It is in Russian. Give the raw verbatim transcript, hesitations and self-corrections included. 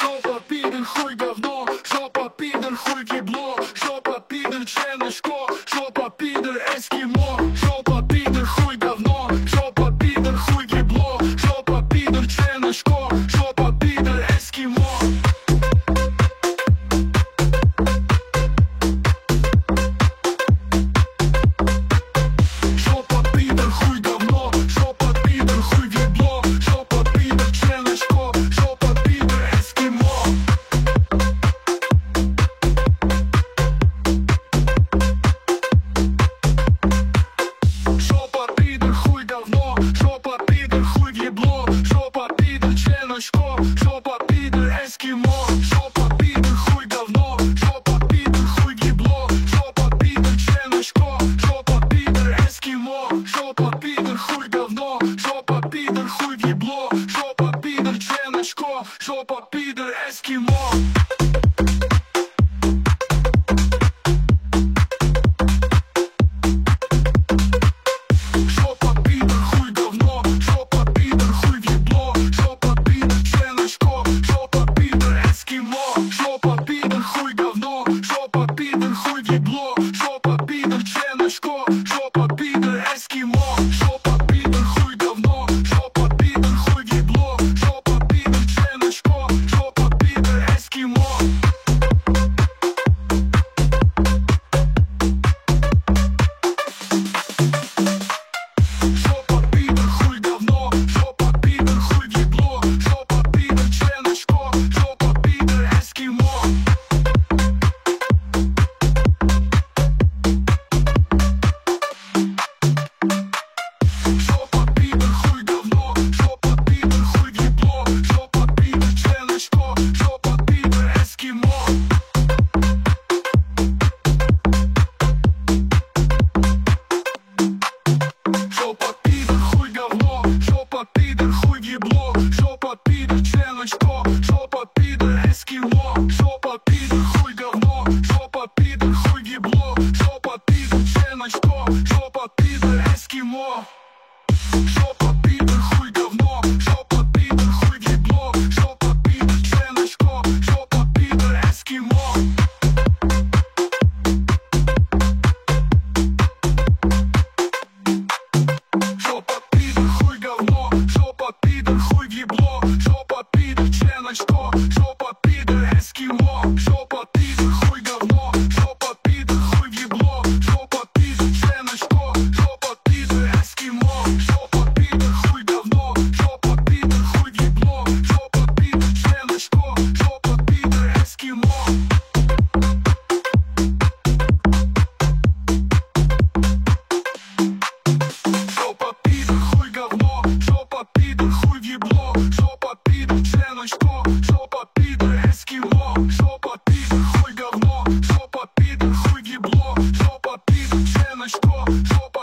жопа, пидор, хуй, говно, жопа, пидор, хуй, ебло, жопа, пидор, членочко, жопа, пидор, эскимо, жопа, пидор, хуй, говно, жопа, пидор, хуй, ебло, жопа, пидор, членочко, жопа, пидор, эскимо. Жопа, пидор, эскимо, жопа, пидор, хуй, говно, жопа, пидор, хуй, ебло, жопа, пидор, членочко, жопа, пидор, эскимо, жопа, пидор, хуй, говно, жопа, пидор, хуй, ебло, жопа, пидор, членочко, жопа, пидор, эскимо. Жопа, пидор, хуй, ебло, жопа, пидор, членочко, жопа,